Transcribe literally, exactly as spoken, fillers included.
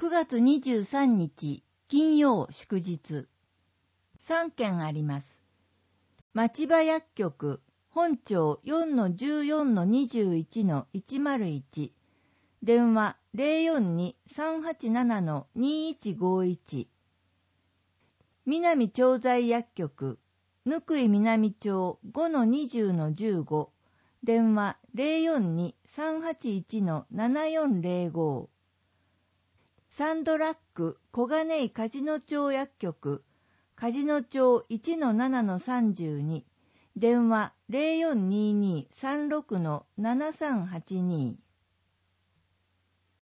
くがつにじゅうさんにち金曜祝日。さんけんあります。町場薬局本庁 よんのじゅうよんのにじゅういちのいちまるいち、電話 ゼロよんに さんはちなな にいちごいち、南調剤薬局貫井南町 ごのにじゅうのじゅうご、電話 ゼロよんに さんはちいちのななよんゼロご、サンドラッグ小金井梶野町薬局梶野町 いちのななのさんじゅうに、電話 ゼロよんにに さんろくのななさんはちに、